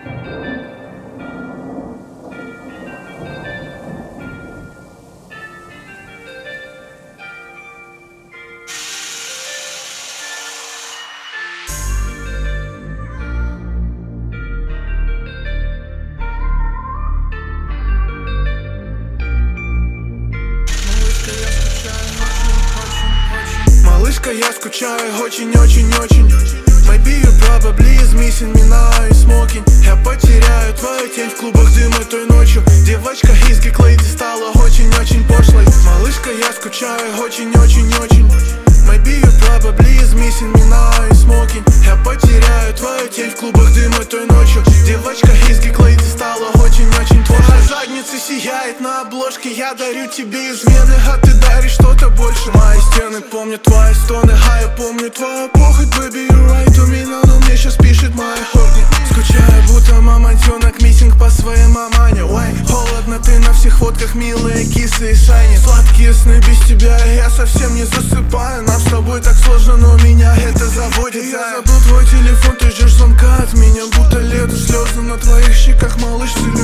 Малышка, я скучаю очень-очень-очень. Maybe you probably is missing me now и smoking. Я потеряю твою тень в клубах дыма той ночью. Девочка из Geek Lady стала очень-очень пошлой. Малышка, я скучаю очень-очень-очень. Maybe you probably is missing me now и smoking. Я потеряю твою тень в клубах дыма той ночью. Девочка из Geek Lady стала очень-очень пошлой. Твоя задница сияет на обложке. Я дарю тебе измены, а ты даришь что-то больше. Мои стены помнят твои стоны, а я помню твою похоть. Baby, you right, у меня, но мне сейчас пишет моя хорни. Скучаю, будто мамонтенок, миссинг по своей мамане. Ой, холодно, ты на всех фотках, милые кисы и шайни. Сладкие сны без тебя, я совсем не засыпаю. Нам с тобой так сложно, но меня это заводит. Я забыл твой телефон, ты ждешь звонка от меня. Будто лето, слезы на твоих щеках, малыш,